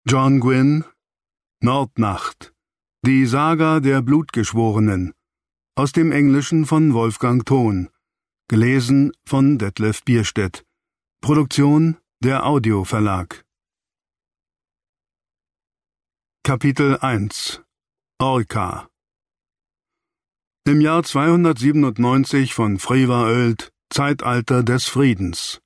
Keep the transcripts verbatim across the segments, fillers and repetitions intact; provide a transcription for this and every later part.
John Gwynne, Nordnacht, die Saga der Blutgeschworenen, aus dem Englischen von Wolfgang Thon, gelesen von Detlef Bierstedt, Produktion der Audio Verlag. Kapitel eins Orca. Im Jahr zweihundertsiebenundneunzig von Frivaöld, Zeitalter des Friedens.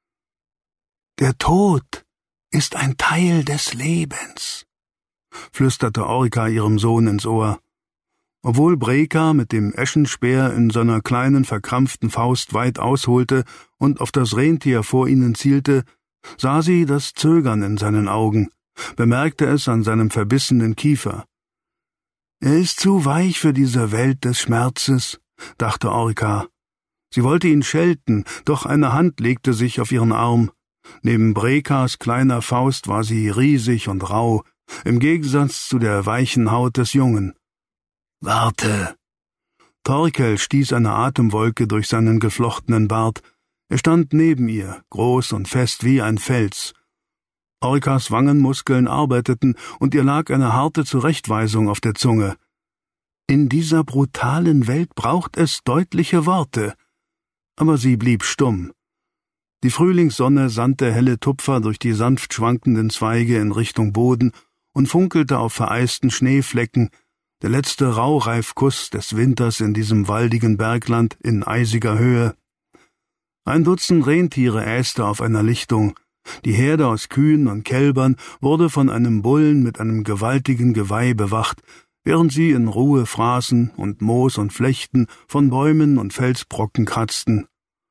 Der Tod ist ein Teil des Lebens, flüsterte Orca ihrem Sohn ins Ohr. Obwohl Breka mit dem Eschenspeer in seiner kleinen, verkrampften Faust weit ausholte und auf das Rentier vor ihnen zielte, sah sie das Zögern in seinen Augen, bemerkte es an seinem verbissenen Kiefer. Er ist zu weich für diese Welt des Schmerzes, dachte Orca. Sie wollte ihn schelten, doch eine Hand legte sich auf ihren Arm. Neben Brekas kleiner Faust war sie riesig und rau, im Gegensatz zu der weichen Haut des Jungen. »Warte!« Torkel stieß eine Atemwolke durch seinen geflochtenen Bart. Er stand neben ihr, groß und fest wie ein Fels. Orcas Wangenmuskeln arbeiteten, und ihr lag eine harte Zurechtweisung auf der Zunge. In dieser brutalen Welt braucht es deutliche Worte. Aber sie blieb stumm. Die Frühlingssonne sandte helle Tupfer durch die sanft schwankenden Zweige in Richtung Boden und funkelte auf vereisten Schneeflecken, der letzte Raureifkuss des Winters in diesem waldigen Bergland in eisiger Höhe. Ein Dutzend Rentiere äste auf einer Lichtung. Die Herde aus Kühen und Kälbern wurde von einem Bullen mit einem gewaltigen Geweih bewacht, während sie in Ruhe fraßen und Moos und Flechten von Bäumen und Felsbrocken kratzten.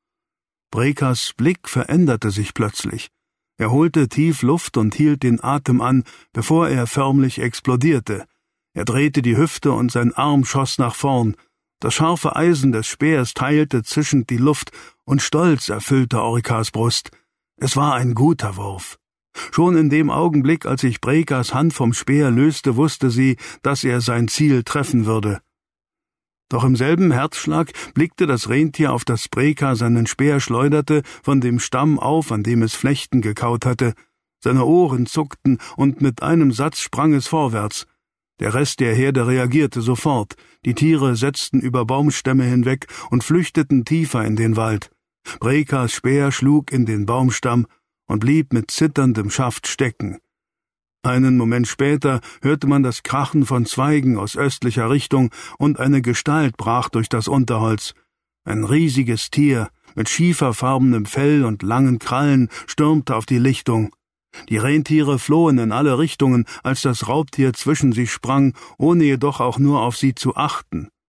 Brekas Blick veränderte sich plötzlich. Er holte tief Luft und hielt den Atem an, bevor er förmlich explodierte. Er drehte die Hüfte und sein Arm schoss nach vorn. Das scharfe Eisen des Speers teilte zischend die Luft, und Stolz erfüllte Orcas Brust. Es war ein guter Wurf. Schon in dem Augenblick, als sich Brekas Hand vom Speer löste, wusste sie, dass er sein Ziel treffen würde. Doch im selben Herzschlag blickte das Rentier auf das Breka seinen Speer schleuderte, von dem Stamm auf, an dem es Flechten gekaut hatte. Seine Ohren zuckten, und mit einem Satz sprang es vorwärts. Der Rest der Herde reagierte sofort. Die Tiere setzten über Baumstämme hinweg und flüchteten tiefer in den Wald. Brekas Speer schlug in den Baumstamm und blieb mit zitterndem Schaft stecken. Einen Moment später hörte man das Krachen von Zweigen aus östlicher Richtung, und eine Gestalt brach durch das Unterholz. Ein riesiges Tier mit schieferfarbenem Fell und langen Krallen stürmte auf die Lichtung. Die Rentiere flohen in alle Richtungen, als das Raubtier zwischen sie sprang, ohne jedoch auch nur auf sie zu achten.